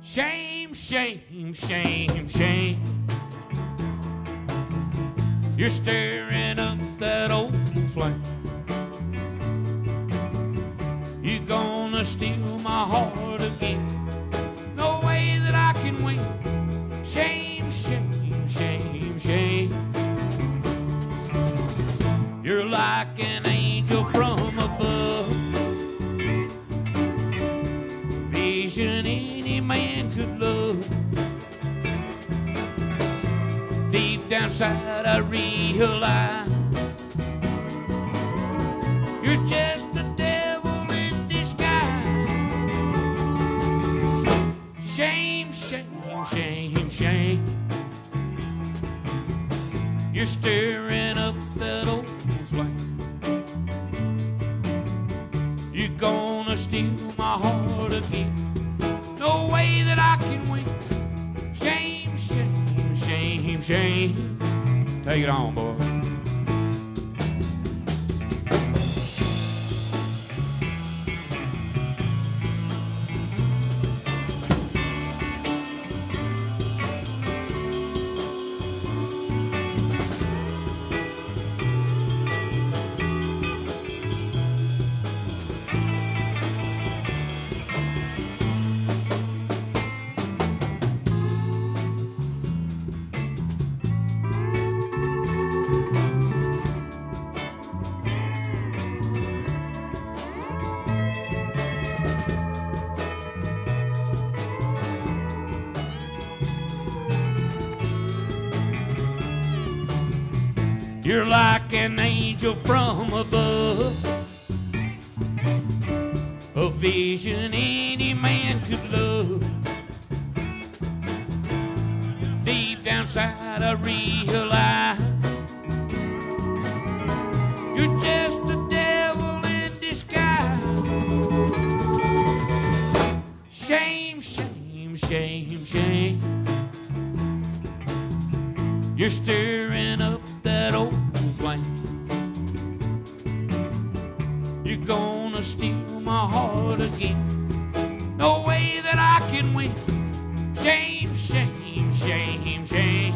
Shame, shame, shame, shame. You're stirring up that old flame. You're gonna steal my heart again. No way that I can win. Shame, shame, shame, shame. You're like an angel from above, vision any man could love. Deep down inside I realize you're just the devil in disguise. Shame, shame, shame, shame. You're stirring up that old flame. You're gonna steal my heart again. No way that I can win. Shame, shame, shame, shame. Take it on, boy. You're like an angel from above, a vision any man could love. Deep down inside I realize you're just the devil in disguise. Shame, shame, shame, shame. You're stirring up that old flame. You're gonna steal my heart again. No way that I can win. Shame, shame, shame, shame.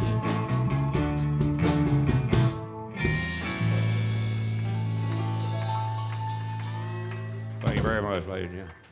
Thank you very much, ladies and gentlemen.